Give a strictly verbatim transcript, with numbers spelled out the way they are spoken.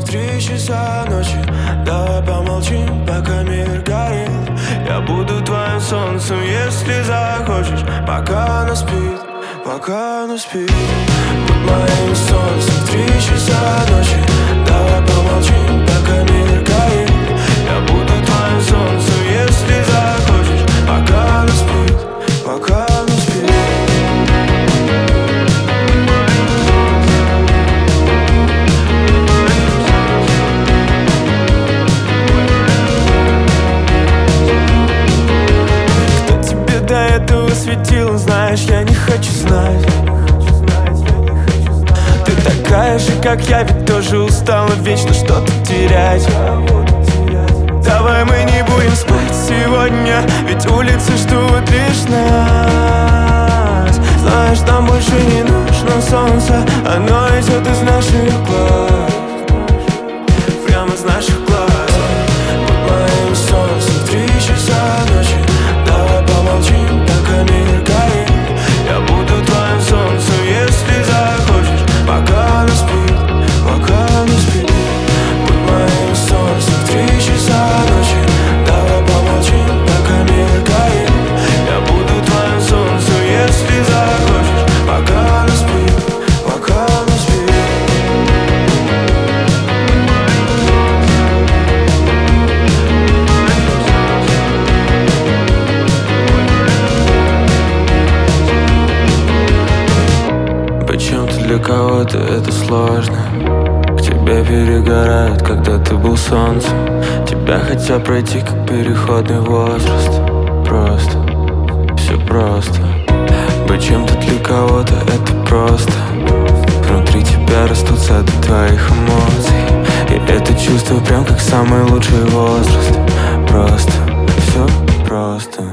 в три часа ночи. Давай помолчим, пока мир горит. Я буду твоим солнцем, если захочешь. Пока она спит, пока она спит. Будь моим солнцем в три часа ночи. Давай помолчим, пока мир горит. Я буду твоим солнцем, если захочешь. Пока она спит, пока она спит. Кто тебе до этого светил, знаешь, я не хочу знать. Ты такая же, как я, ведь тоже устала вечно что-то терять. Давай мы не будем спать сегодня, ведь улицы ждут лишь нас. Знаешь, нам больше не нужно солнце, оно идет из наших глаз, прямо из наших глаз. Будь моим солнцем в три часа ночи. Давай помолчим, пока мир горит. Я буду твоим солнцем, если захочешь. Пока она спит, пока она спит. Будь моим солнцем в три часа ночи. Давай помолчим, пока мир горит. Я буду твоим солнцем, если захочешь. Пока она спит, пока она спит. Почему-то для кого-то это сложно. К тебе перегорают, когда ты был солнцем. Тебя хотят пройти, как переходный возраст. Просто, все просто. Почему-то для кого-то это просто. Внутри тебя растут сады твоих эмоций. И это чувство прям как самый лучший возраст. Просто, все просто.